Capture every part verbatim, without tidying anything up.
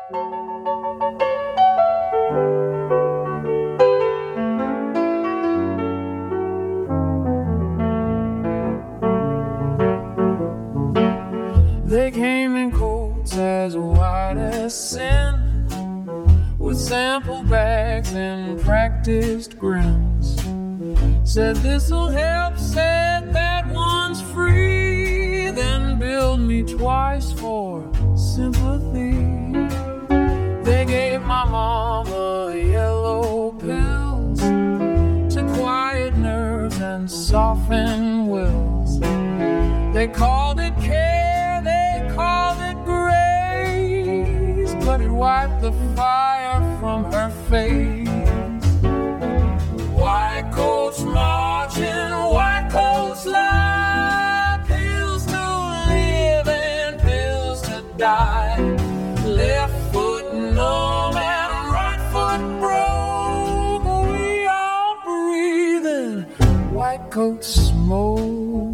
They came in coats as white as sin, with sample bags and practiced grins. Said this'll help, said that one's free, then billed me twice for sympathy. They gave my mama yellow pills to quiet nerves and soften wills. They called it care, they called it grace, but it wiped the fire from her face. White coats marching, white coats lie, pills to live and pills to die. Left foot numb and right foot broke, we all breathing white coat smoke.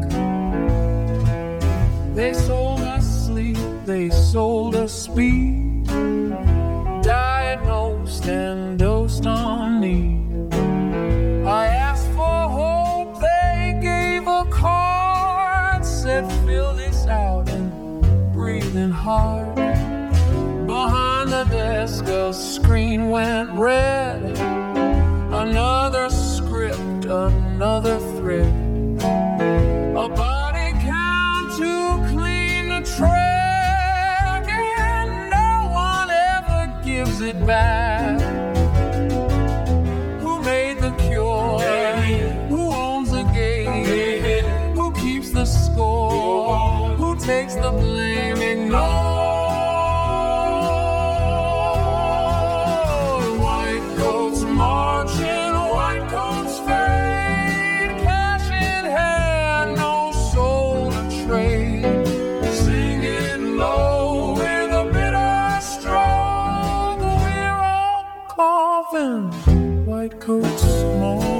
They sold us sleep, they sold us speed, diagnosed and dosed on need. I asked for hope, they gave a card, said fill this out and breathing hard. Behind the desk a screen went red, another script, another thread, a body count to clean the track, and no one ever gives it back. Who made the cure? Who owns the game? Who keeps the score? Who takes the blame? Ignore. White coats marching, white coats fade, cash in hand, no soul to trade. Singing low with a bitter struggle, we're all coughing white coat smoke.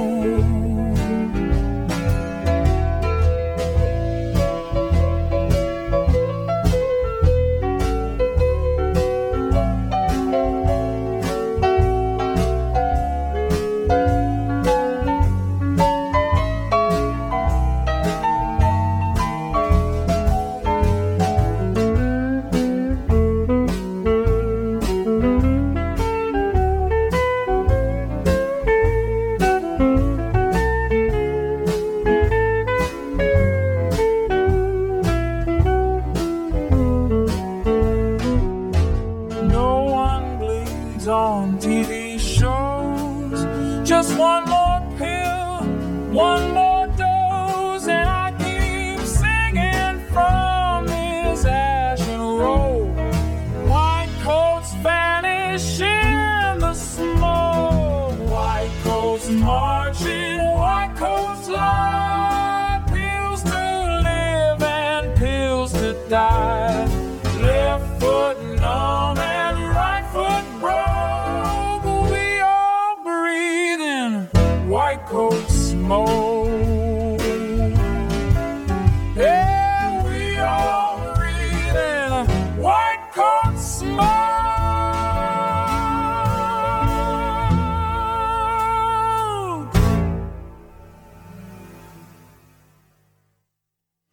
On T V shows, just one more pill, one more dose, and I keep singing from this ashen road. White coats vanish in the smoke, white coats marching, white coats lie, pills to live and pills to die.